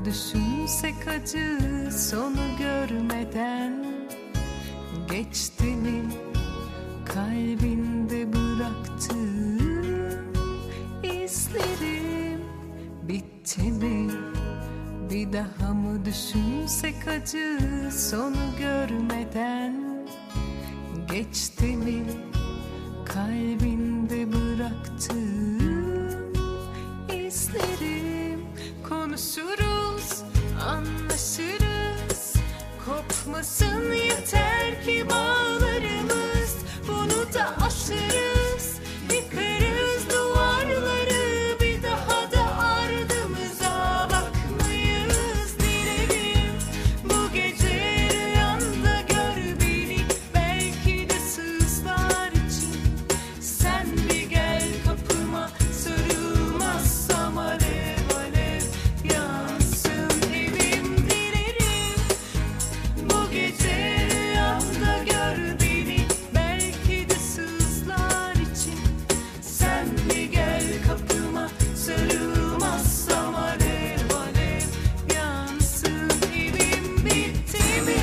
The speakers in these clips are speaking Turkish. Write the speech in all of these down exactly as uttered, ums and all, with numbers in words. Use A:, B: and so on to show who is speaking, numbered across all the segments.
A: düşünsek acı sonu görmeden geçti mi kalbinde bıraktığım izlerim? Bitti mi? Bir daha mı düşünsek acı sonu görmeden geçti mi kalbinde bıraktığım izlerim? Konuşuruz, anlaşırız, kopmasın yeter ki bağlarımız. Bunu da aşırız, yıkarız duvarları, bir daha da ardımıza bakmayız. Dilerim bu gece rüyanda gör beni, belki de sızlar için. Sen bir gel kapıma, sarılmazsam alev alev yansın evim. Dilerim bu gece rüyanda gör beni, belki de sızlar için. Sen bir gel kapıma, sarılmazsam alev alev yansın evim. Bitti mi?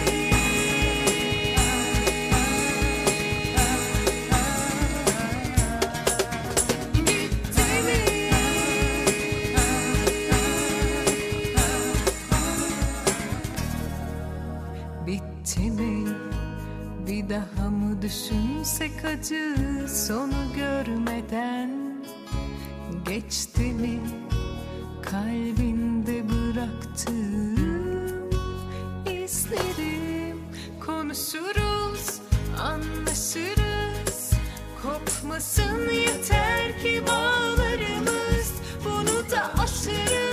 A: Bitti mi? Bitti mi? Bir daha mı düşünsek acı sonu görmeden geçti mi kalbinde bıraktığım izlerim? Konuşuruz, anlaşırız, kopmasın yeter ki bağlarımız. Bunu da aşırız.